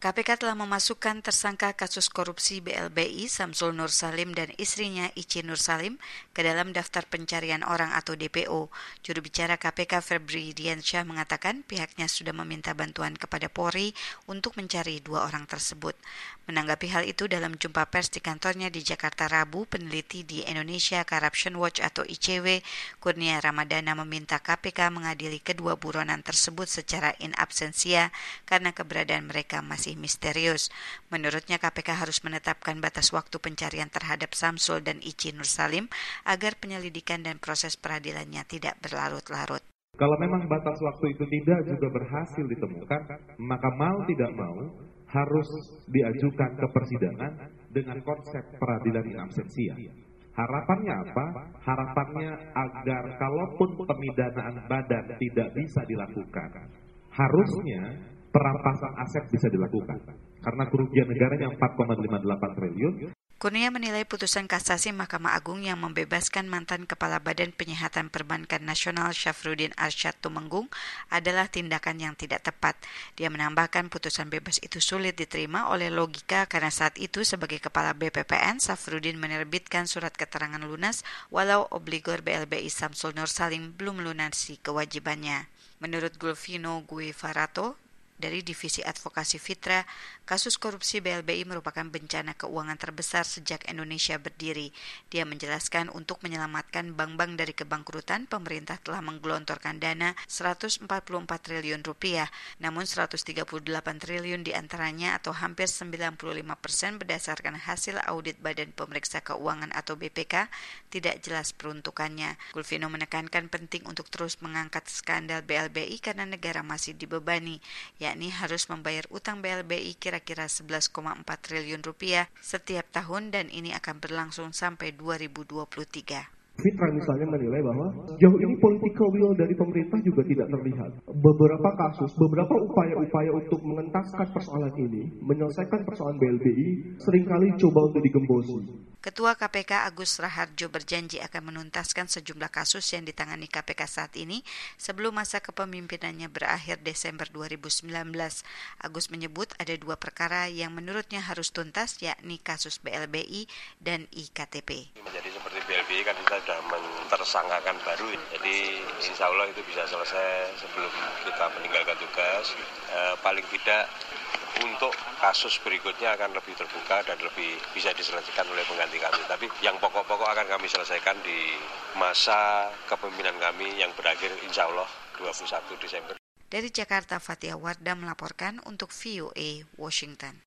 KPK telah memasukkan tersangka kasus korupsi BLBI Samsul Nur Salim dan istrinya Ici Nur Salim ke dalam daftar pencarian orang atau DPO. Juru bicara KPK Febri Diansyah mengatakan pihaknya sudah meminta bantuan kepada Polri untuk mencari dua orang tersebut. Menanggapi hal itu dalam jumpa pers di kantornya di Jakarta Rabu, peneliti di Indonesia Corruption Watch atau ICW, Kurnia Ramadana meminta KPK mengadili kedua buronan tersebut secara in absentia karena keberadaan mereka masih misterius. Menurutnya KPK harus menetapkan batas waktu pencarian terhadap Samsul dan Ici Nur Salim agar penyelidikan dan proses peradilannya tidak berlarut-larut. Kalau memang batas waktu itu tidak juga berhasil ditemukan, maka mau tidak mau harus diajukan ke persidangan dengan konsep peradilan in absentia. Harapannya apa? Harapannya agar kalaupun pemidanaan badan tidak bisa dilakukan, harusnya perampasan aset bisa dilakukan. Karena kerugian negaranya 4,58 triliun. Kurnia menilai putusan kasasi Mahkamah Agung yang membebaskan mantan Kepala Badan Penyihatan Perbankan Nasional Syafruddin Arsyad Tumenggung adalah tindakan yang tidak tepat. Dia menambahkan putusan bebas itu sulit diterima oleh logika karena saat itu sebagai Kepala BPPN, Syafruddin menerbitkan surat keterangan lunas walau obligor BLBI Samsul Nur Salim belum melunasi kewajibannya. Menurut Gulvino Guevarato, dari Divisi Advokasi Fitra, kasus korupsi BLBI merupakan bencana keuangan terbesar sejak Indonesia berdiri. Dia menjelaskan untuk menyelamatkan bank-bank dari kebangkrutan, pemerintah telah menggelontorkan dana 144 triliun rupiah, namun 138 triliun diantaranya atau hampir 95% berdasarkan hasil audit Badan Pemeriksa Keuangan atau BPK tidak jelas peruntukannya. Gulvino menekankan penting untuk terus mengangkat skandal BLBI karena negara masih dibebani, yakni harus membayar utang BLBI kira-kira 11,4 triliun rupiah setiap tahun dan ini akan berlangsung sampai 2023. Fitra misalnya menilai bahwa sejauh ini political will dari pemerintah juga tidak terlihat. Beberapa kasus, beberapa upaya-upaya untuk mengentaskan persoalan ini, menyelesaikan persoalan BLBI, seringkali coba untuk digembosi. Ketua KPK Agus Raharjo berjanji akan menuntaskan sejumlah kasus yang ditangani KPK saat ini sebelum masa kepemimpinannya berakhir Desember 2019. Agus menyebut ada dua perkara yang menurutnya harus tuntas, yakni kasus BLBI dan IKTP. Jadi seperti BLBI kan kita sudah mentersangkakan baru, jadi insya Allah itu bisa selesai sebelum kita meninggalkan tugas. Paling tidak untuk kasus berikutnya akan lebih terbuka dan lebih bisa diselesaikan oleh pengganti kami. Tapi yang pokok-pokok akan kami selesaikan di masa kepemimpinan kami yang berakhir insya Allah 21 Desember. Dari Jakarta, Fatia Wardah melaporkan untuk VOA Washington.